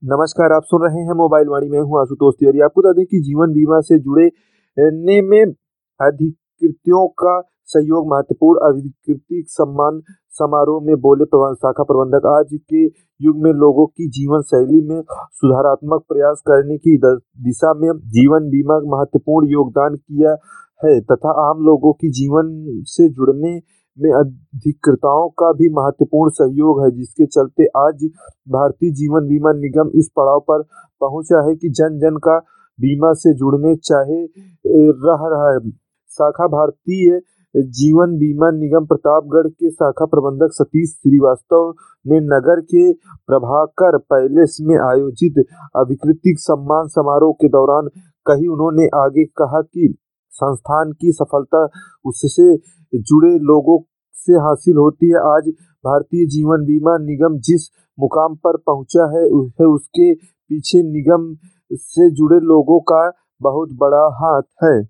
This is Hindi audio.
नमस्कार, आप सुन रहे हैं मोबाइल वाणी में हूँ आशुतोष तिवारी। आपको बता दें कि जीवन बीमा से जुड़े ने में अधिकृतों का सहयोग महत्वपूर्ण। अधिकृत सम्मान समारोह में बोले शाखा प्रबंधक, आज के युग में लोगों की जीवन शैली में सुधारात्मक प्रयास करने की दिशा में जीवन बीमा महत्वपूर्ण योगदान किया है तथा आम लोगों की जीवन से जुड़ने में अधिकृतों का भी महत्वपूर्ण सहयोग है, जिसके चलते आज भारतीय जीवन बीमा निगम इस पड़ाव पर पहुंचा है कि जन जन का बीमा से जुड़ने चाहे रह रहा है। शाखा भारतीय जीवन बीमा निगम प्रतापगढ़ के शाखा प्रबंधक सतीश श्रीवास्तव ने नगर के प्रभाकर पैलेस में आयोजित अधिकृत सम्मान समारोह के दौरान कही। उन्होंने आगे कहा कि संस्थान की सफलता उससे जुड़े लोगों से हासिल होती है। आज भारतीय जीवन बीमा निगम जिस मुकाम पर पहुंचा है उसके पीछे निगम से जुड़े लोगों का बहुत बड़ा हाथ है।